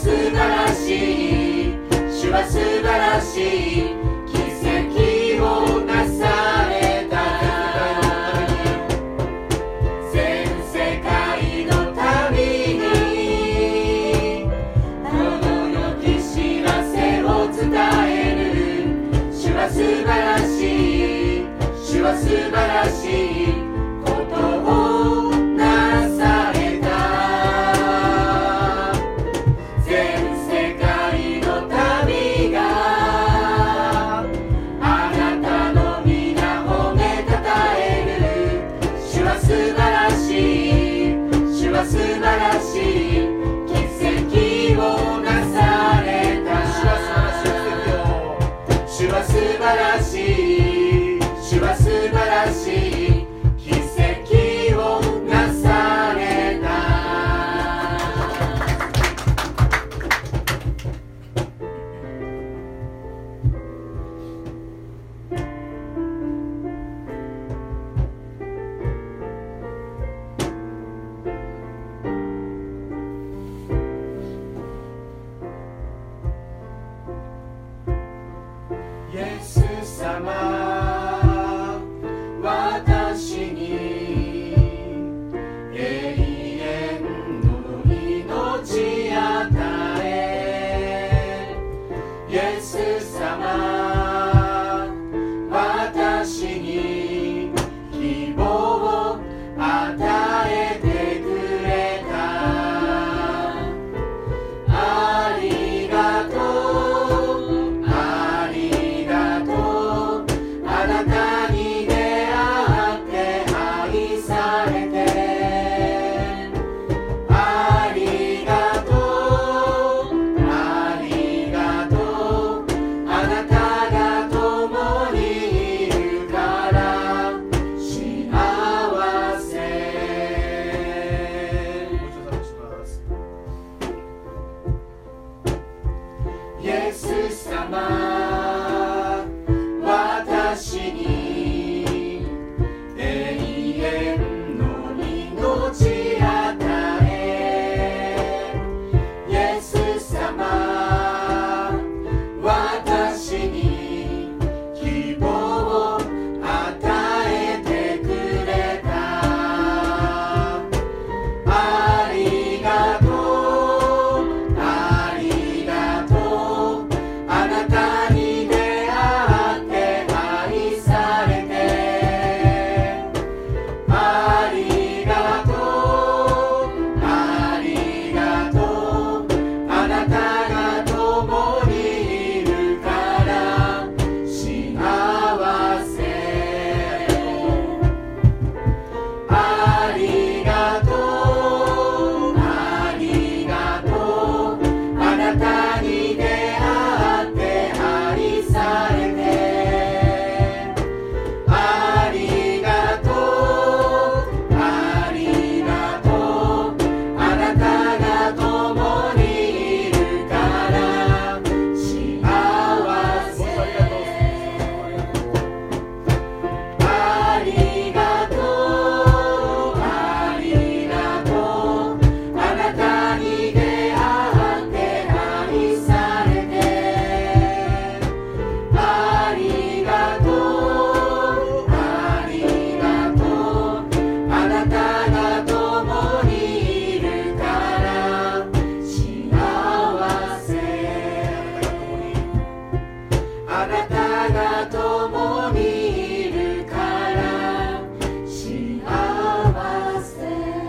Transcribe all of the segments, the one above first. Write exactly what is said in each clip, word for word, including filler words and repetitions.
素晴らしい、主は素晴らしい、奇跡をなされた。全世界のためにこの良き知らせを伝える。主は素晴らしい、主は素晴らしいことをなされた。全世界の民があなたの皆褒めたたえる。主は素晴らしい、主は素晴らしい奇跡をなされた。主は素晴らしい、主は素晴らしい奇跡をなされた。イエス様、私に永遠の命与え。イエス様、私に希望を与えてくれた。ありがとう、ありがとう、あなたに出会って愛されて。ありがとう、ありがとう、あなたが共にいるから幸せ。ご一緒さまします。イエス様、私に永遠の命与え。イエス様、私に希望を与えてくれた。ありがとう、ありがとう、あなたに出会って愛されて。ありがとう、ありがとう、あなたが共にいるから幸せ。ありがとう、ありがとう、あなたに出会って愛されて。ありがとう、ありがとう、あなたが共にいるから幸せ。ありがとう、ありがとう、あなたに出会って愛されて。ありがとう、ありがとう、あなたが共にいるから幸せ。あなたが共にいるから幸せ。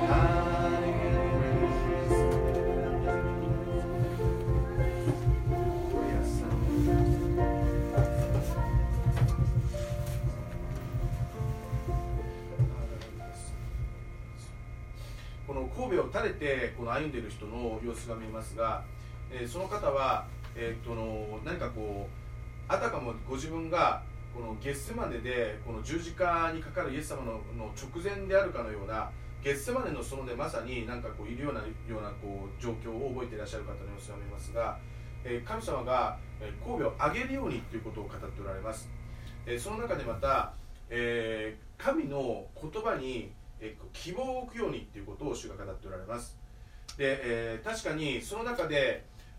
この神戸を垂れてこの歩んでいる人の様子が見えますが、えーその方は、えー、との何かこうあたかもご自分がこのゲッセマネでこの十字架にかかるイエス様 の, の直前であるかのような、ゲッセマネの園でまさに何かこういるようなようなこう状況を覚えていらっしゃる方の様子が見えますが、えー神様がえー神戸を上げるようにということを語っておられます。えーその中でまた、えー神の言葉にえー希望を置くようにということを主が語っておられます。で、えー確かにその中で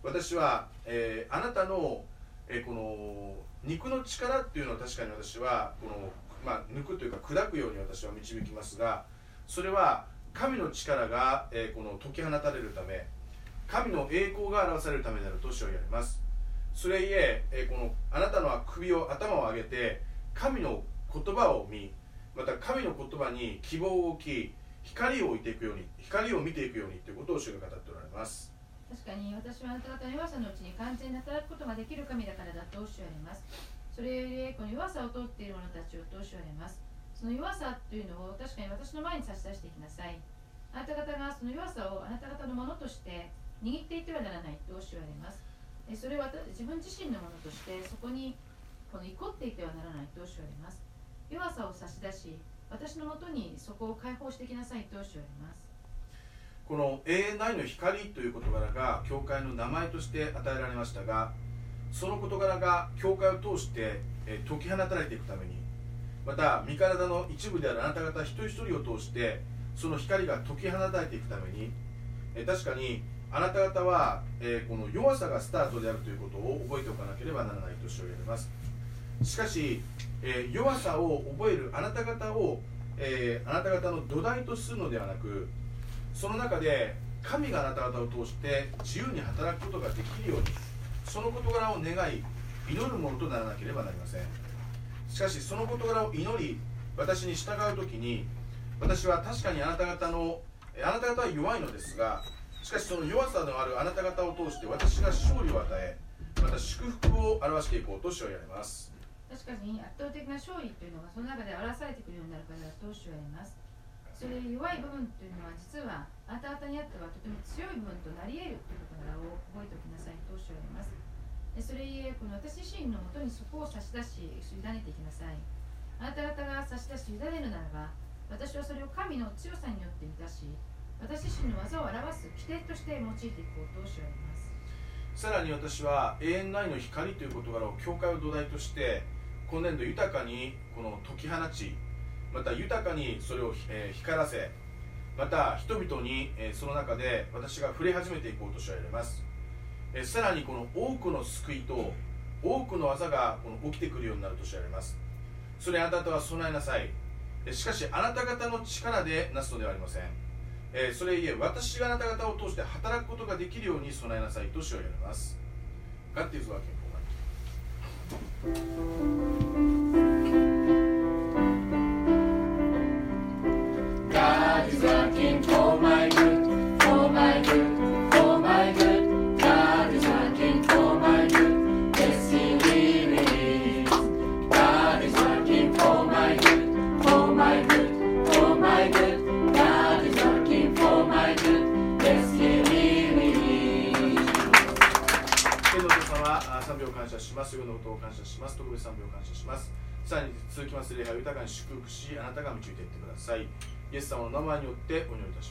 私は、えー、あなたの、えー、この肉の力っていうのは確かに私はこの、まあ、抜くというか砕くように私は導きますが、それは神の力が、えー、この解き放たれるため、神の栄光が表されるためであると主は言われます。それゆええー、このあなたのは首を頭を上げて神の言葉を見、また神の言葉に希望を置き、光を置いていくように、光を見ていくようにということを主が語っておられます。 確かに私はあなた方の弱さのうちに完全に働くことができる神だからだと主は言われます。それゆえこの弱さを通っている者たちをと主は言われます。その弱さというのを確かに私の前に差し出していきなさい。あなた方がその弱さをあなた方のものとして握っていてはならないと主は言われます。それは自分自身のものとしてそこにこの怒っていてはならないと主は言われます。弱さを差し出し、私のもとにそこを解放してきなさいと主は言われます。 この永遠内の光という事柄が教会の名前として与えられましたが、その事柄が教会を通して解き放たれていくために、また身体の一部であるあなた方一人一人を通してその光が解き放たれていくために、確かにあなた方はこの弱さがスタートであるということを覚えておかなければならないと主は言われます。しかし弱さを覚えるあなた方をあなた方の土台とするのではなく、その中で神があなた方を通して自由に働くことができるように、その事柄を願い祈るものとならなければなりません。しかしその事柄を祈り私に従うときに、私は確かにあなた方のあなた方は弱いのですが、しかしその弱さのあるあなた方を通して私が勝利を与え、また祝福を表していこうと主は言われます。 確かに圧倒的な勝利というのがその中で表されてくるようになるからだと主は言われます。それ弱い部分というのは実はあなた方にあってはとても強い部分となり得るということを覚えておきなさいと主は言われます。それゆえこの私自身のもとにそこを差し出し委ねていきなさい。あなた方が差し出し委ねるならば、私はそれを神の強さによって満たし、私自身の技を表す起点として用いていこうと主は言います。 さらに私は永遠内の光という事柄を教会を土台として今年度豊かにこの解き放ち、また豊かにそれを、えー、光らせ、また人々に、えー、その中で私が触れ始めていこうと主は言われます。えー、さらにこの多くの救いと多くの技がこの起きてくるようになると主は言われます。それあなた方は備えなさい。しかしあなた方の力でなすのではありません。えー、それゆえ私があなた方を通して働くことができるように備えなさいと主は言われます。God is working for me. God is working for my good, for my good, for my good. God is working for my good, yes He really is. God is working for my good, for my good, for my good. God is working for my good, yes He really is. 天のお父様、賛美を感謝します。世のことを感謝します。特別賛美を感謝します。さらに続きます礼拝を豊かに祝福し、あなたが導いていってください。イエス様の名前によってお祈りいたします。